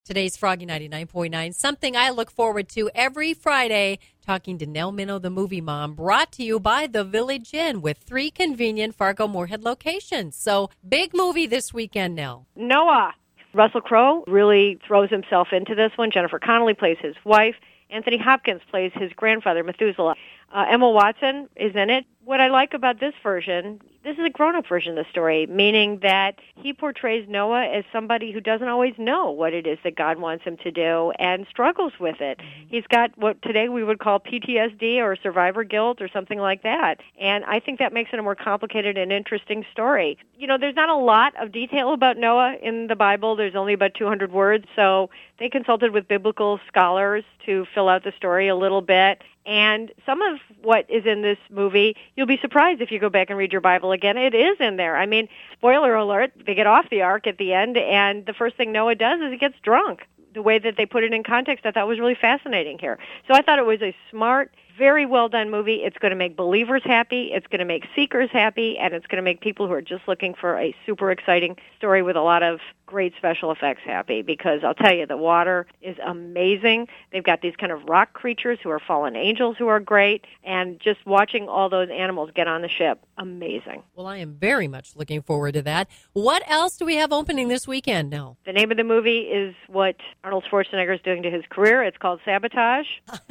Today's Froggy 99.9, something I look forward to every Friday, talking to Nell Minow, the movie mom, brought to you by The Village Inn with 3 convenient Fargo-Moorhead locations. So, big movie this weekend, Nell. Noah. Russell Crowe really throws himself into this one. Jennifer Connelly plays his wife. Anthony Hopkins plays his grandfather, Methuselah. Emma Watson is in it. What I like about this version, this is a grown-up version of the story, meaning that he portrays Noah as somebody who doesn't always know what it is that God wants him to do and struggles with it. He's got what today we would call PTSD or survivor guilt or something like that. And I think that makes it a more complicated and interesting story. You know, there's not a lot of detail about Noah in the Bible. There's only about 200 words, so they consulted with biblical scholars to fill out the story a little bit. And some of what is in this movie, you'll be surprised if you go back and read your Bible again. It is in there. I mean, spoiler alert, they get off the ark at the end, and the first thing Noah does is he gets drunk. The way that they put it in context, I thought was really fascinating here. So I thought it was a smart, very well done movie. It's going to make believers happy, it's going to make seekers happy, and it's going to make people who are just looking for a super exciting story with a lot of great special effects happy, because I'll tell you, the water is amazing. They've got these kind of rock creatures who are fallen angels who are great, and just watching all those animals get on the ship, amazing. Well, I am very much looking forward to that. What else do we have opening this weekend, Nell? The name of the movie is what Arnold Schwarzenegger is doing to his career. It's called Sabotage.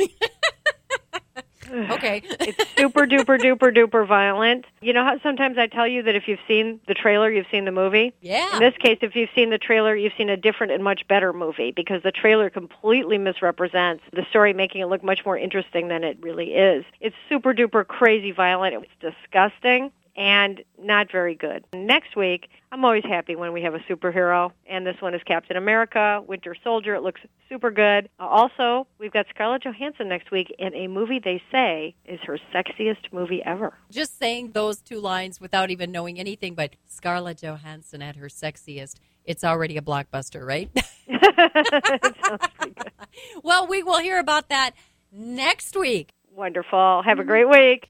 Okay. It's super duper duper duper violent. You know how sometimes I tell you that if you've seen the trailer, you've seen the movie? Yeah. In this case, if you've seen the trailer, you've seen a different and much better movie, because the trailer completely misrepresents the story, making it look much more interesting than it really is. It's super duper crazy violent. It's disgusting and not very good. Next week, I'm always happy when we have a superhero, and this one is Captain America, Winter Soldier. It looks super good. Also, we've got Scarlett Johansson next week in a movie they say is her sexiest movie ever. Just saying those 2 lines without even knowing anything, but Scarlett Johansson at her sexiest, it's already a blockbuster, right? It sounds pretty good. Well, we will hear about that next week. Wonderful. Have a great week.